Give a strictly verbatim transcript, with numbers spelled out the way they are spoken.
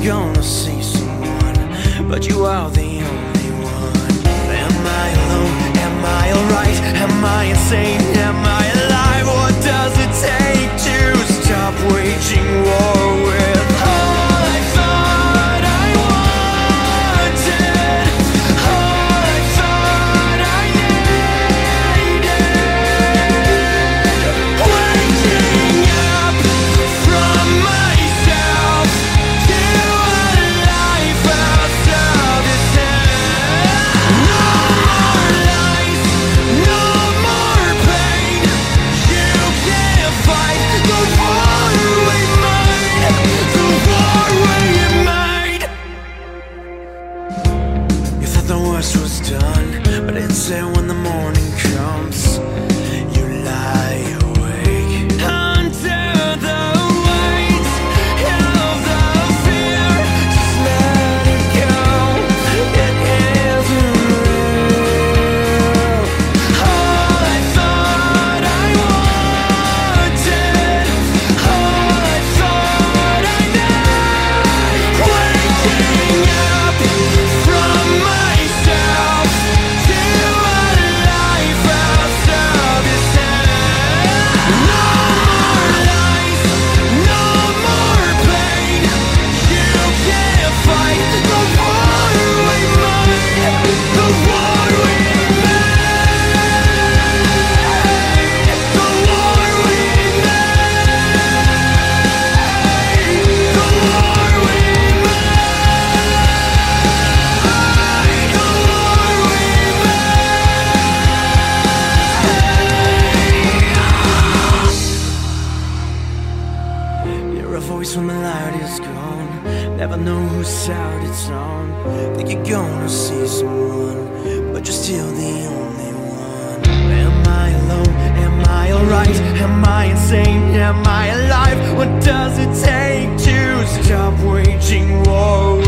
gonna see someone, but you are the only one. Am I alone? Am I alright? Am I insane? Am I alive? What does it take to stop waging war with all I thought I wanted, all I thought I needed? Waking up from myself to a life outside this head. No more lies, no more pain. You can't fight the war we made, the war we made. You thought the worst was done, but it's there when the morning comes. You lie awake under the weight of the fear. Just let it go, it isn't real. All I thought I wanted, all I thought I needed. Waking up from myself to a life outside this head. No more lies, no more pain. You can't fight the war we made, the war we made, the war we made, the war we made, the war we made. You're a voice when melody is gone. Never know whose side it's on. Think you're gonna see someone, but you're still the only one. Am I alone? Am I alright? Am I insane? Am I alive? What does it take to stop waging war?